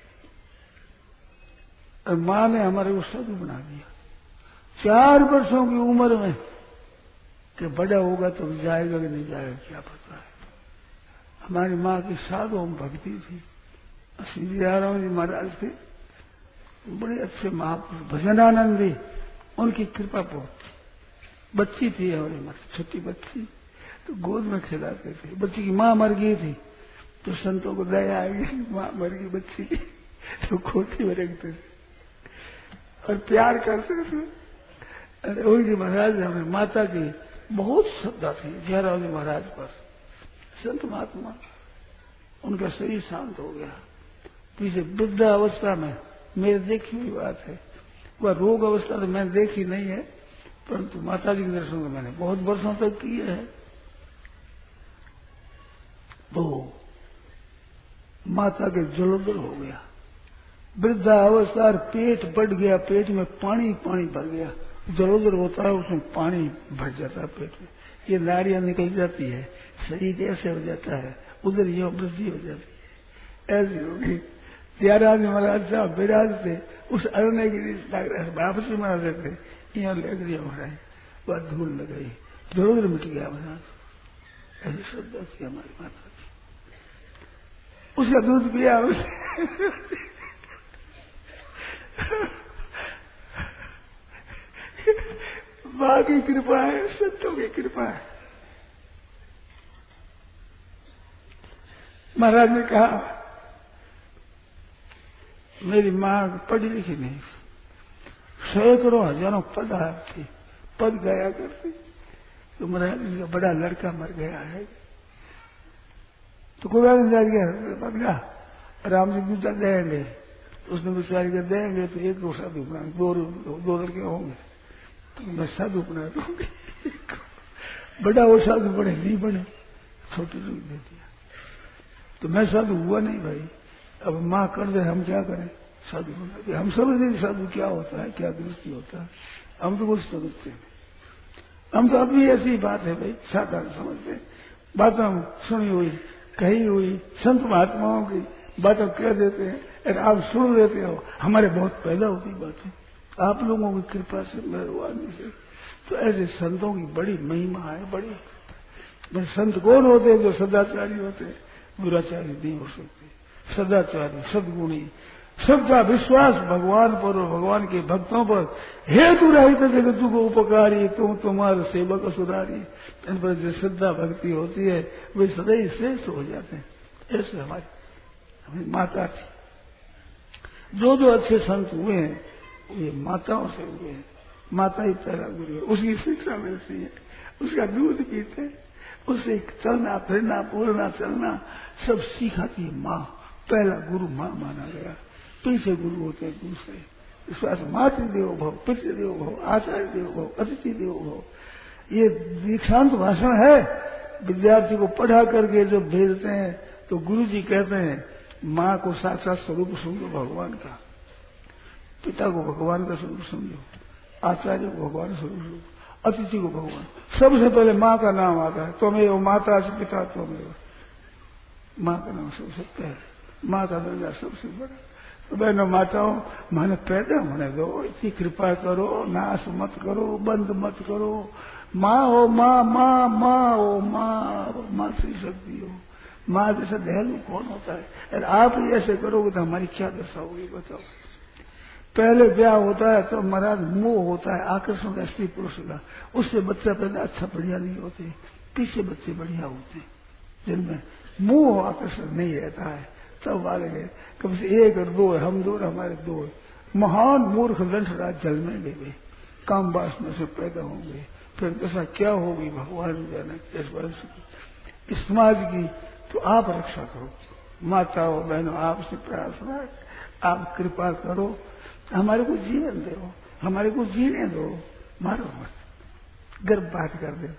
और माँ ने हमारे को साधु बना दिया। 4 वर्षों की उम्र में कि बड़ा होगा तो जाएगा कि नहीं जाएगा क्या पता है। हमारी माँ की साधु भक्ति थी। सीताराम जी महाराज थे, बड़े अच्छे महापुरुष, भजनानंदी, उनकी कृपा बहुत थी। बच्ची थी हमारी माँ, छोटी बच्ची, तो गोद में खिलाते थे। बच्ची की माँ मर गई थी, तो संतों को दया आएगी, माँ मर गई बच्ची की, तो खोटी में रखते थे और प्यार करते थे। अरे उनकी महाराज हमें माता की बहुत श्रद्धा थी, जयराम जी महाराज पर। संत महात्मा, उनका शरीर शांत हो गया पीछे वृद्धावस्था में। मेरे देखी हुई बात है, वह रोग अवस्था तो मैंने देखी नहीं है, परंतु माता जी के दर्शन तो मैंने बहुत वर्षों तक किए हैं। तो माता के जलोदर हो गया, वृद्धावस्था, पेट बढ़ गया, पेट में पानी पानी भर गया। जलोदर होता है, उसमें पानी भर जाता है पेट में, ये नाड़ियां निकल जाती है, शरीर ऐसे हो जाता है, उधर ये वृद्धि हो जाती है, ऐसी होगी। त्याराज महाराज साहब विराज थे, उस अरण्य की वापस में महाराज थे, यहाँ लग दिया महाराज, वह धूल लगाई, जलोदर मिट गया महाराज। ऐसी श्रद्धा थी हमारी माता की। उसका दूध पिया माँ की कृपा है, संतों की कृपा है। महाराज ने कहा मेरी माँ पढ़ी लिखी नहीं, सैकड़ों हजारों पद थी, पद गाया करती। तो महाराज का बड़ा लड़का मर गया है, तो कोई गया राम जी दूसरा देंगे, उसने विचार कर देंगे तो एक दो साधु बना, दो लड़के होंगे तो मैं साधु बना दूंगी। बड़ा वो साधु बने नहीं बने, छोटी रूप दे दिया, तो मैं साधु हुआ नहीं भाई। अब माँ कर दे, हम क्या करें, साधु बना दे। हम समझते साधु क्या होता है, क्या दृष्टि होता है, हम तो कुछ समझते हैं। हम तो अभी ऐसी बात है भाई, साधारण समझते हैं। बातें सुनी हुई, कही हुई, संत महात्माओं की बातें कह देते हैं, और आप सुन लेते हो। हमारे बहुत पैदा होती बातें, आप लोगों की कृपा से, मेहरबानी से। तो ऐसे संतों की बड़ी महिमा है, बड़ी। संत कौन होते हैं? जो सदाचारी होते हैं, दुराचारी नहीं हो सकते। सदाचारी, सद्गुणी, सबका विश्वास भगवान पर और भगवान के भक्तों पर हेतु रहित जगत को उपकारी तुम तुम्हारे सेवक असुरारी। इन पर जो श्रद्धा भक्ति होती है वे सदैव श्रेष्ठ हो जाते हैं। ऐसे हमारी माता थी। जो अच्छे संत हुए हैं ये माताओं से हुए हैं। माता ही पहला गुरु है, उसकी शिक्षा मिलती है, उसका दूध पीते, उससे चलना फिरना बोलना चलना सब सिखाती है माँ। पहला गुरु माँ माना गया, पीछे गुरु होते हैं दूसरे। विश्वास मातृदेवो भव, पितृदेवो भव, आचार्य देवो भव, अतिथि देवो भव। ये दीक्षांत भाषण है। विद्यार्थी को पढ़ा करके जब भेजते हैं तो गुरु जी कहते हैं माँ को साक्षात स्वरूप समझो भगवान का, पिता को भगवान का स्वरूप समझो, आचार्य को भगवान स्वरूप समझो, अतिथि को भगवान। सबसे पहले माँ का नाम आता है, त्वमेव माता च पिता त्वमेव। माँ का नाम सबसे पहले, माँ का दर्जा सबसे बड़ा। तो बहनों माताओं, माने पैदा होने दो, इतनी कृपा करो, नाश मत करो, बंद मत करो। माँ हो माँ, माँ माँ हो माँ, माँ श्री शक्ति हो। माँ जैसा दयालु कौन होता है? अरे आप ही ऐसे करोगे तो हमारी क्या दशा होगी बताओ। पहले ब्याह होता है तो महाराज मोह होता है, आकर्षण का स्त्री पुरुष का, उससे बच्चा पैदा अच्छा बढ़िया नहीं होते, पीछे बच्चे बढ़िया होते हैं जिनमें मोह आकर्षण नहीं रहता है। तब वाले कम से एक और दो है, हम दो हमारे दो है। महान मूर्ख लंठराज जल में गए, काम वासना से पैदा होंगे, फिर ऐसा क्या होगी भगवान जाने। इस वर्ष की समाज की तो आप रक्षा करो। माताओं बहनों आपसे प्रार्थना है, आप कृपा करो, हमारे को जीवन दो, हमारे को जीने दो, मारो मत, गर्भपात कर दे,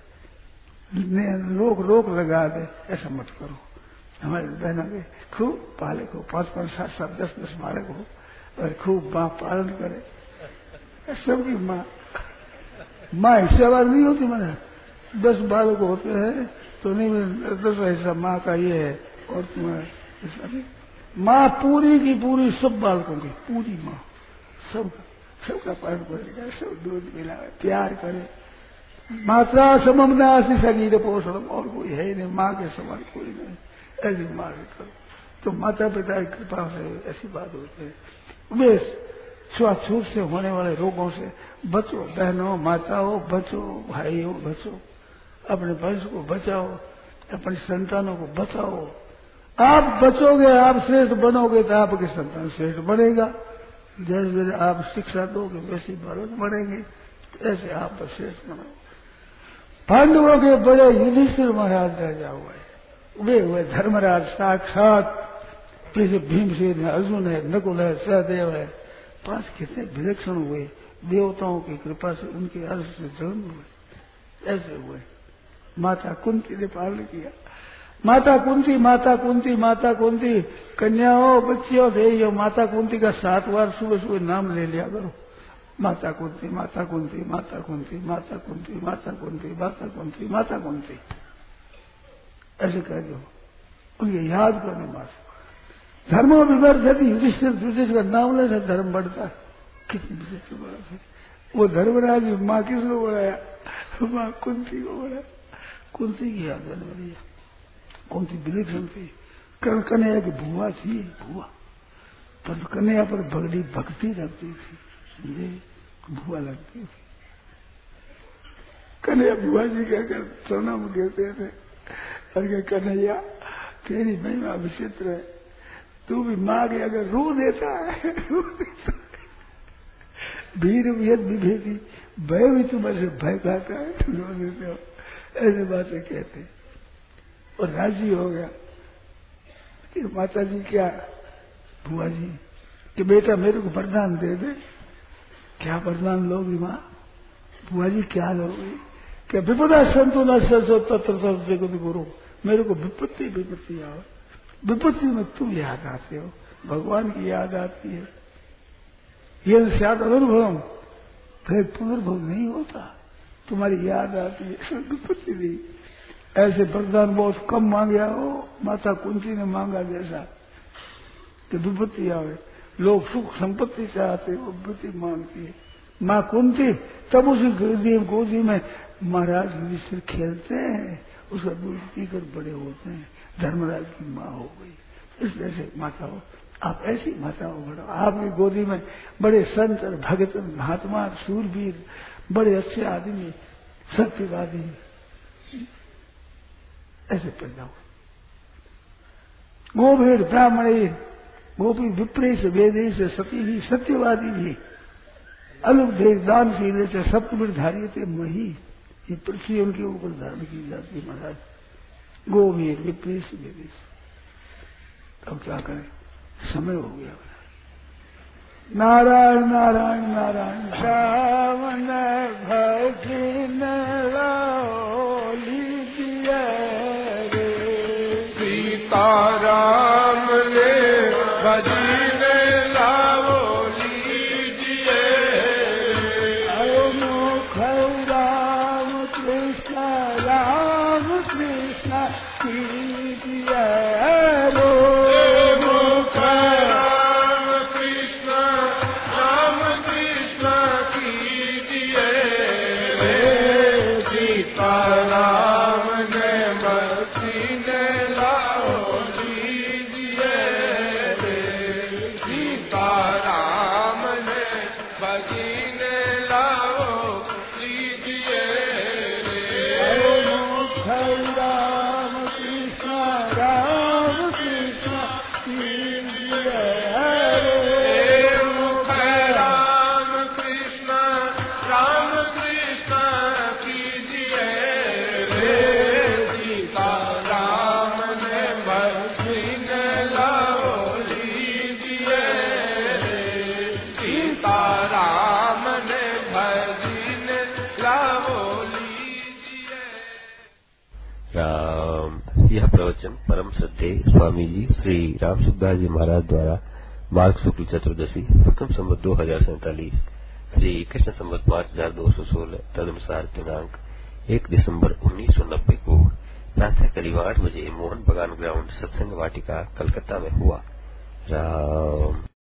रोक लगा दे, ऐसा मत करो। हमारे बहनों के खूब पाले को 5-5, 7-7, 10-10 बालक हो और खूब माँ पालन करे। सबकी माँ हिस्सेवार नहीं होती। मैंने 10 बालक होते हैं तो नहीं 10 हिस्सा माँ का ये है और तुम्हारा हिस्सा नहीं। माँ पूरी की पूरी सब बालकों की पूरी माँ सबका पालन करेगा, सब दूध मिलाए, प्यार करे। मात्रा समम नासी शरीर पोषण, और कोई है नहीं, माँ के समान कोई नहीं। ऐसी माँ करो तो माता पिता की कृपा से ऐसी बात होती है। वे छुआछूत से होने वाले रोगों से बचो। बहनों माताओं बचो, भाइयों बचो, अपने वंश को बचाओ, अपनी संतानों को बचाओ। आप बचोगे, आप श्रेष्ठ बनोगे तो आपके संतान श्रेष्ठ बनेगा। जैसे जैसे आप शिक्षा दोगे वैसे बालक बढ़ेंगे, ऐसे आप श्रेष्ठ बनोगे। पांडवों के बड़े युधिष्ठिर महाराज राजा हुए, वे हुए धर्मराज साक्षात। जैसे भीमसेन है, अर्जुन है, नकुल है, सहदेव है, 5 कितने विलक्षण हुए। देवताओं की कृपा से उनके अर्श से जन्म हुए, ऐसे हुए। माता कुंती ने पालन किया। माता कुंती माता कुंती माता कुंती, कन्याओं बच्चियों से ये माता कुंती का 7 बार सुबह सुबह नाम ले लिया करो। माता कुंती माता कुंती माता कुंती माता कुंती माता कुंती माता कुंती माता कुंती, ऐसे कह दो, उनके याद करने माता। धर्मो विवर्धति, युधिष्ठिर का नाम लेना धर्म बढ़ता है। कितनी विचित्र बात है। वो धर्मराज माँ किसको बोलाया? माँ कुंती को बोला। कुंती की याद करने वाली, कुंती विलक्षण थी। कन्हैया की बुआ थी, बुआ, पर कन्हैया पर बड़ी भक्ति रखती थी, समझे, बुआ लगती थी। कन्हैया बुआ जी कहकर प्रणाम कहते थे, और कन्हैया तेरी महिमा विचित्र है, तू भी माँ के अगर रो देता है, भीर यद विभेदी, भय भी तुम्हारे भय खाता है, तुम रो देते हो, ऐसे बातें कहते। और राजी हो गया कि माता जी क्या, बुआ जी कि बेटा मेरे को वरदान दे दे। क्या वरदान लोगी माँ? बुआ जी क्या लोगी? क्या विपदा संतो न सरसो तत्र गुरु, मेरे को विपत्ति आओ, विपत्ति में तुम याद आते हो, भगवान की याद आती है। ये शायद अनुभव फिर पुनर्भव नहीं होता, तुम्हारी याद आती है, विपत्ति नहीं। ऐसे वरदान बहुत कम मांगा हो, माता कुंती ने मांगा जैसा कि विपत्ति आवे। लोग सुख संपत्ति चाहते हो, विपत्ति मांगती है। माँ कुंती तब उसी गोदी में महाराज युधिष्ठिर खेलते हैं, उसका दूध पीकर बड़े होते हैं, धर्मराज की माँ हो गई। इसलिए से माता हो, आप ऐसी माताओं बढ़ो। आपकी गोदी में बड़े संत और भगत महात्मा सूरवीर बड़े अच्छे आदमी सत्यवादी ऐसे पैदा हो। गोभेद ब्राह्मणे गोपी विप्रेश वेदेश सती ही सत्यवादी भी अलुब्धे दानशील से सप्तधारी थे मही। ये पृथ्वी उनके ऊपर धारण की जाती है महाराज। गोभेद विप्रेश वेदेश। अब क्या करें, समय हो गया। नारायण नारायण नारायण रावण भजन लीजिए रे सीताराम ने भजन लाओ लीजिए मुख राम कृष्ण कीजिए रो यह प्रवचन परम श्रद्धेय स्वामी जी श्री राम सुखदास जी महाराज द्वारा मार्ग शुक्ल चतुर्दशी विक्रम संवत 2047 श्री कृष्ण संवत 5216 तदनुसार दिनांक 1 दिसंबर 1990 को प्रातः करीब 8 बजे मोहन बगान ग्राउंड सत्संग वाटिका कलकत्ता में हुआ। राम।